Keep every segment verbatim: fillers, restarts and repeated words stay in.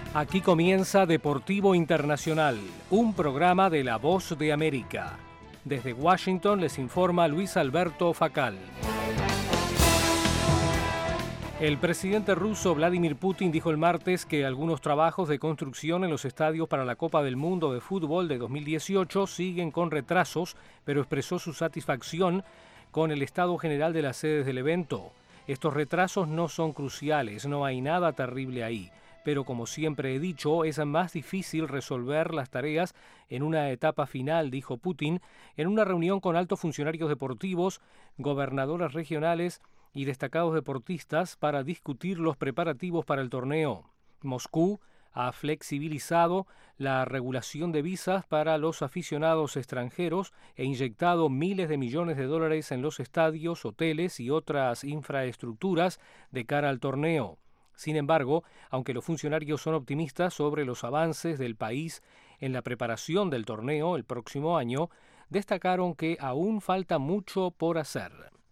Aquí comienza Deportivo Internacional, un programa de La Voz de América. Desde Washington les informa Luis Alberto Facal. El presidente ruso Vladimir Putin dijo el martes que algunos trabajos de construcción en los estadios para la Copa del Mundo de Fútbol de dos mil dieciocho siguen con retrasos, pero expresó su satisfacción con el estado general de las sedes del evento. Estos retrasos no son cruciales, no hay nada terrible ahí. Pero como siempre he dicho, es más difícil resolver las tareas en una etapa final, dijo Putin, en una reunión con altos funcionarios deportivos, gobernadores regionales y destacados deportistas para discutir los preparativos para el torneo. Moscú ha flexibilizado la regulación de visas para los aficionados extranjeros e inyectado miles de millones de dólares en los estadios, hoteles y otras infraestructuras de cara al torneo. Sin embargo, aunque los funcionarios son optimistas sobre los avances del país en la preparación del torneo el próximo año, destacaron que aún falta mucho por hacer.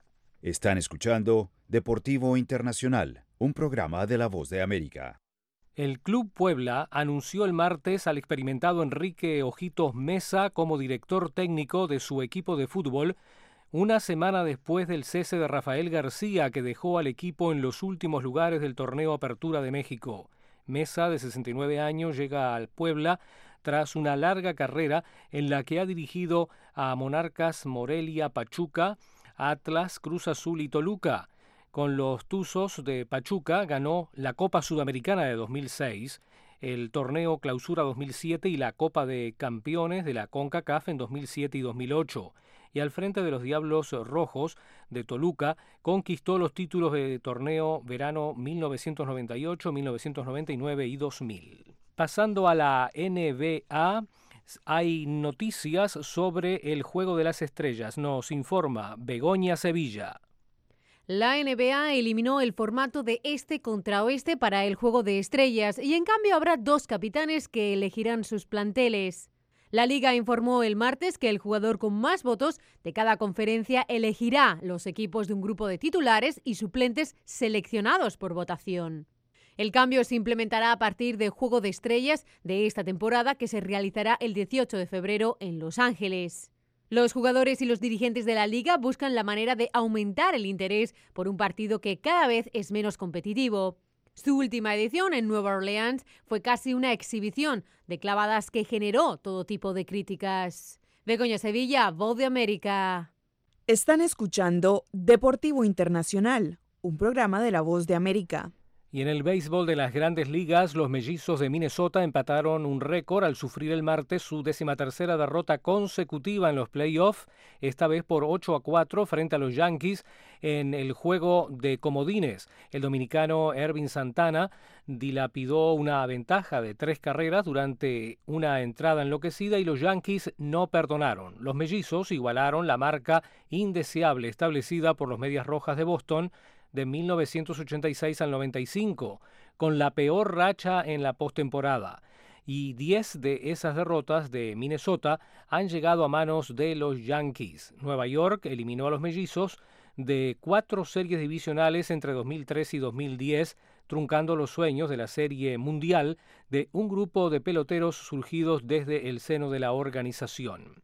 Están escuchando Deportivo Internacional, un programa de La Voz de América. El Club Puebla anunció el martes al experimentado Enrique Ojitos Meza como director técnico de su equipo de fútbol, una semana después del cese de Rafael García, que dejó al equipo en los últimos lugares del torneo Apertura de México. Meza, de sesenta y nueve años, llega al Puebla tras una larga carrera en la que ha dirigido a Monarcas, Morelia, Pachuca, Atlas, Cruz Azul y Toluca. Con los Tuzos de Pachuca ganó la Copa Sudamericana de dos mil seis, el Torneo Clausura dos mil siete y la Copa de Campeones de la CONCACAF en dos mil siete y dos mil ocho. Y al frente de los Diablos Rojos de Toluca conquistó los títulos de torneo verano mil novecientos noventa y ocho, mil novecientos noventa y nueve y dos mil. Pasando a la N B A, hay noticias sobre el Juego de las Estrellas. Nos informa Begoña Sevilla. La N B A eliminó el formato de este contra oeste para el Juego de Estrellas y en cambio habrá dos capitanes que elegirán sus planteles. La Liga informó el martes que el jugador con más votos de cada conferencia elegirá los equipos de un grupo de titulares y suplentes seleccionados por votación. El cambio se implementará a partir del Juego de Estrellas de esta temporada, que se realizará el dieciocho de febrero en Los Ángeles. Los jugadores y los dirigentes de la Liga buscan la manera de aumentar el interés por un partido que cada vez es menos competitivo. Su última edición en Nueva Orleans fue casi una exhibición de clavadas que generó todo tipo de críticas. Begoña Sevilla, Voz de América. Están escuchando Deportivo Internacional, un programa de La Voz de América. Y en el béisbol de las Grandes Ligas, los Mellizos de Minnesota empataron un récord al sufrir el martes su decimatercera derrota consecutiva en los playoffs, esta vez por ocho a cuatro frente a los Yankees en el juego de comodines. El dominicano Ervin Santana dilapidó una ventaja de tres carreras durante una entrada enloquecida y los Yankees no perdonaron. Los Mellizos igualaron la marca indeseable establecida por los Medias Rojas de Boston de mil novecientos ochenta y seis al noventa y cinco, con la peor racha en la postemporada. Y diez de esas derrotas de Minnesota han llegado a manos de los Yankees. Nueva York eliminó a los Mellizos de cuatro series divisionales entre dos mil tres y dos mil diez, truncando los sueños de la Serie Mundial de un grupo de peloteros surgidos desde el seno de la organización.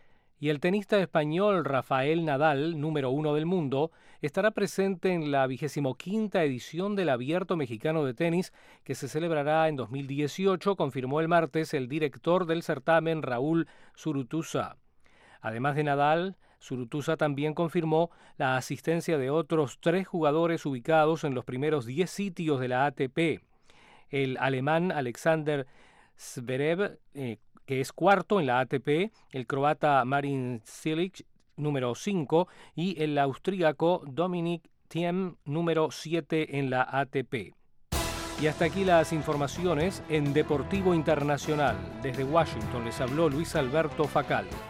Y el tenista español Rafael Nadal, número uno del mundo, estará presente en la vigésimo quinta edición del Abierto Mexicano de Tenis, que se celebrará en dos mil dieciocho, confirmó el martes el director del certamen, Raúl Zurutuza. Además de Nadal, Zurutuza también confirmó la asistencia de otros tres jugadores ubicados en los primeros diez sitios de la A T P. El alemán Alexander Zverev, eh, que es cuarto en la A T P, el croata Marin Cilic, número cinco, y el austríaco Dominic Thiem, número siete en la A T P. Y hasta aquí las informaciones en Deportivo Internacional. Desde Washington les habló Luis Alberto Facal.